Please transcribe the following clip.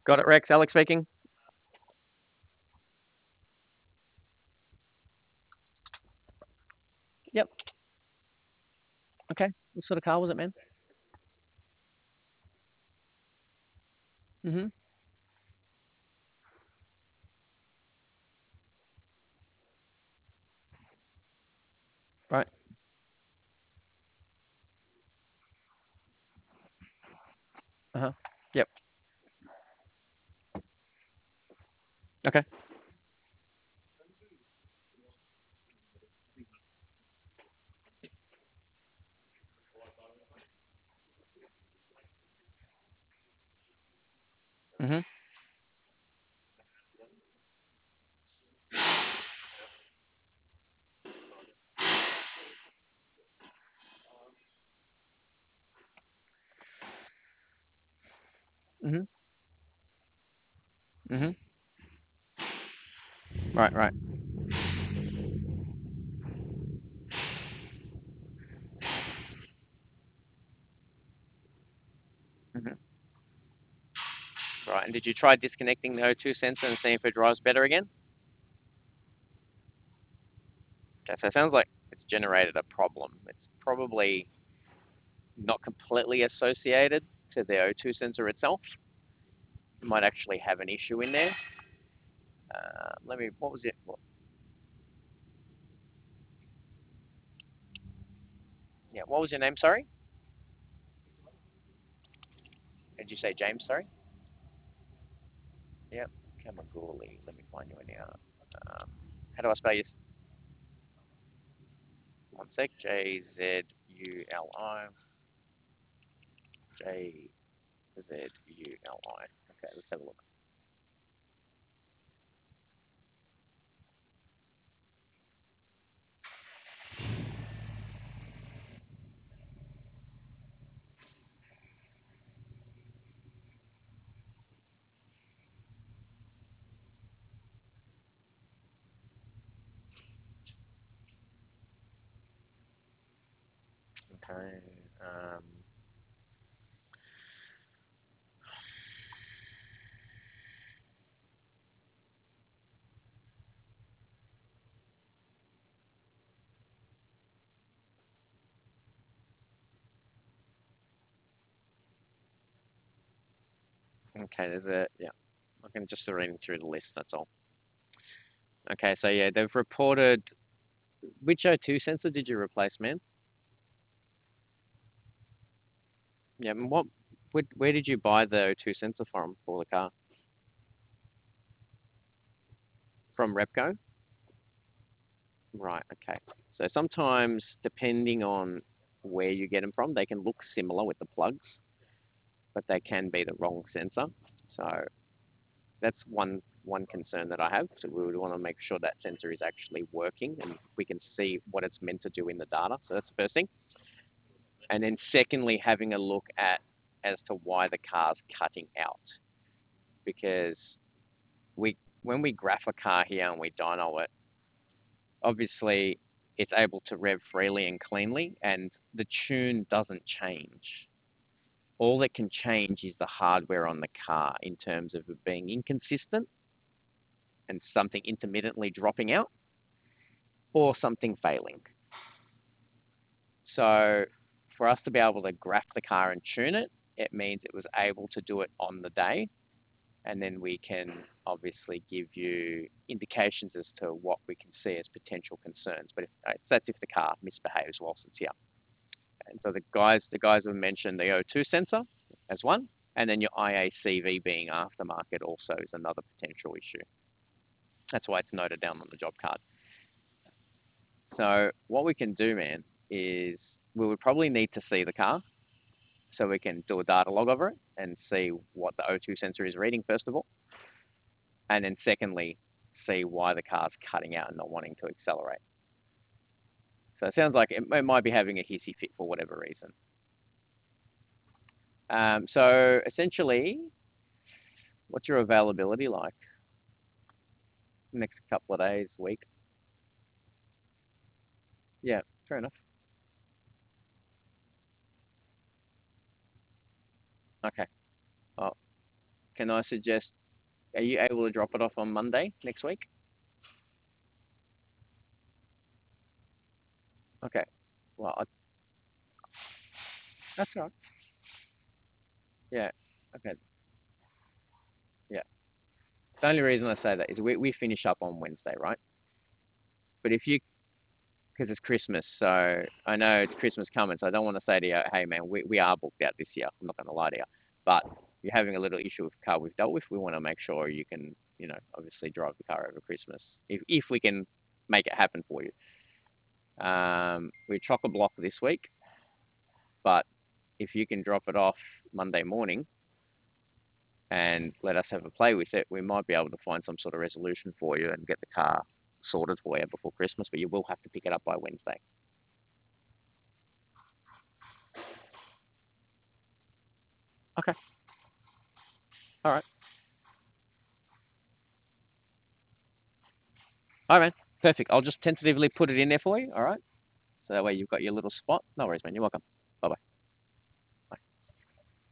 Got it, Rex. Alex speaking. Yep. Okay. What sort of car was it, man? Mm-hmm. Right. Uh-huh. Yep. Okay. Mm-hmm. Mm-hmm. Mm-hmm. Right, right. Mm-hmm. Right. And did you try disconnecting the O2 sensor and seeing if it drives better again? Okay, so it sounds like it's generated a problem. It's probably not completely associated to the O2 sensor itself. It might actually have an issue in there. What was it? Yeah, what was your name? Sorry. Did you say James? Sorry. Yep. Kamaguli. Let me find you in here. How do I spell your? One sec. Jzuli. Jzuli. Okay, let's have a look. Okay. Um, okay. There's a yeah. I can just reading through the list. That's all. Okay. So yeah, they've reported. Which O2 sensor did you replace, man? Yeah. And where did you buy the O2 sensor from for the car? From Repco? Right. Okay. So sometimes, depending on where you get them from, they can look similar with the plugs, but they can be the wrong sensor. So that's one concern that I have. So we would want to make sure that sensor is actually working and we can see what it's meant to do in the data. So that's the first thing. And then secondly, having a look at as to why the car's cutting out. Because we when we graph a car here and we dyno it, obviously it's able to rev freely and cleanly and the tune doesn't change. All that can change is the hardware on the car in terms of it being inconsistent and something intermittently dropping out or something failing. So for us to be able to graph the car and tune it, it means it was able to do it on the day. And then we can obviously give you indications as to what we can see as potential concerns. But that's if the car misbehaves whilst it's here. And so the guys have mentioned the O2 sensor as one, and then your IACV being aftermarket also is another potential issue. That's why it's noted down on the job card. So what we can do, man, is we would probably need to see the car so we can do a data log over it and see what the O2 sensor is reading first of all, and then secondly, see why the car's cutting out and not wanting to accelerate. So it sounds like it might be having a hissy fit for whatever reason. So essentially, what's your availability like next couple of days, week? Yeah, fair enough. Okay. Oh, can I suggest, are you able to drop it off on Monday next week? Okay. Well, that's all right. Yeah. Okay. Yeah. The only reason I say that is we finish up on Wednesday, right? But if you, because it's Christmas, so I know it's Christmas coming, so I don't want to say to you, hey man, we are booked out this year. I'm not going to lie to you. But you're having a little issue with the car we've dealt with. We want to make sure you can, obviously drive the car over Christmas if we can make it happen for you. We chock a block this week, but if you can drop it off Monday morning and let us have a play with it, we might be able to find some sort of resolution for you and get the car sorted for you before Christmas. But you will have to pick it up by Wednesday. Okay. All right. All right, man. Perfect. I'll just tentatively put it in there for you. All right. So that way you've got your little spot. No worries, man. You're welcome. Bye bye.